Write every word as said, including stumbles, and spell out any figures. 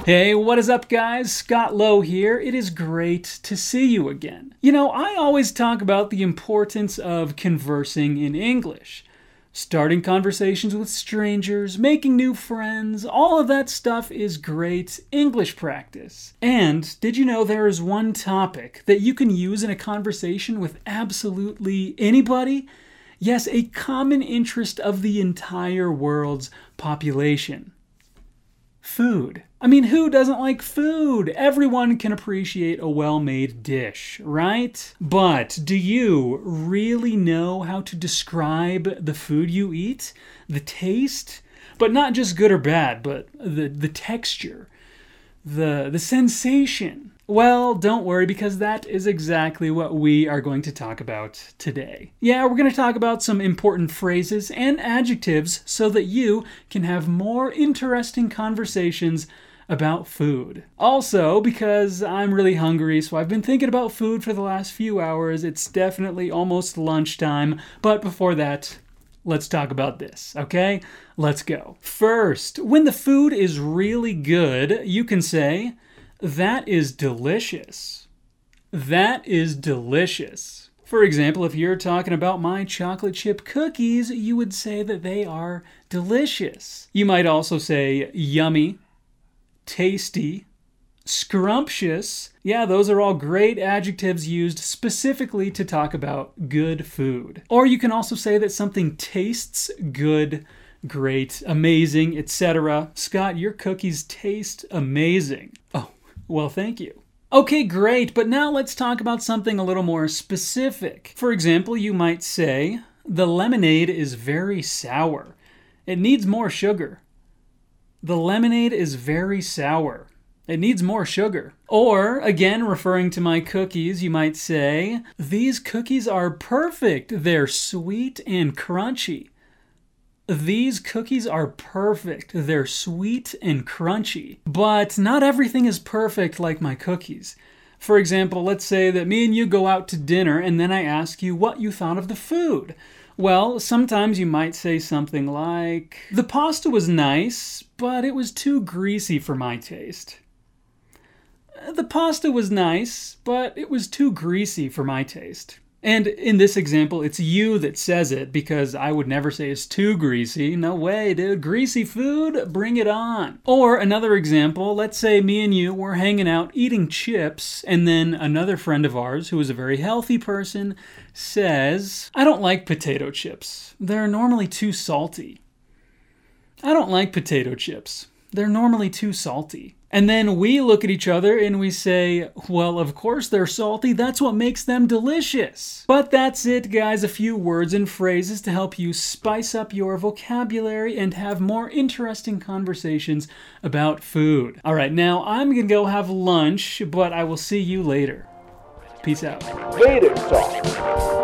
Hey, what is up guys? Scott Lowe here. It is great to see you again. You know, I always talk about the importance of conversing in English. Starting conversations with strangers, making new friends, all of that stuff is great English practice. And did you know there is one topic that you can use in a conversation with absolutely anybody? Yes, a common interest of the entire world's population. Food. I mean, who doesn't like food? Everyone can appreciate a well-made dish, right? But do you really know how to describe the food you eat? The taste? But not just good or bad, but the, the texture, the, the sensation. Well, don't worry, because that is exactly what we are going to talk about today. Yeah, we're going to talk about some important phrases and adjectives so that you can have more interesting conversations about food. Also, because I'm really hungry, so I've been thinking about food for the last few hours. It's definitely almost lunchtime, but before that, let's talk about this, okay? Let's go. First, when the food is really good, you can say, "That is delicious." That is delicious. For example, if you're talking about my chocolate chip cookies, you would say that they are delicious. You might also say yummy, tasty, scrumptious. Yeah, those are all great adjectives used specifically to talk about good food. Or you can also say that something tastes good, great, amazing, et cetera. Scott, your cookies taste amazing. Oh, well, thank you. Okay, great, but now let's talk about something a little more specific. For example, you might say, "The lemonade is very sour. It needs more sugar." The lemonade is very sour. It needs more sugar. Or, again, referring to my cookies, you might say, "These cookies are perfect. They're sweet and crunchy." These cookies are perfect. They're sweet and crunchy. But not everything is perfect like my cookies. For example, let's say that me and you go out to dinner and then I ask you what you thought of the food. Well, sometimes you might say something like, "The pasta was nice, but it was too greasy for my taste." The pasta was nice, but it was too greasy for my taste. And in this example, it's you that says it, because I would never say it's too greasy. No way, dude. Greasy food? Bring it on. Or another example, let's say me and you were hanging out eating chips, and then another friend of ours, who is a very healthy person, says, "I don't like potato chips. They're normally too salty." I don't like potato chips. They're normally too salty. And then we look at each other and we say, "Well, of course they're salty. That's what makes them delicious." But that's it, guys. A few words and phrases to help you spice up your vocabulary and have more interesting conversations about food. All right, now I'm going to go have lunch, but I will see you later. Peace out. Later, talk.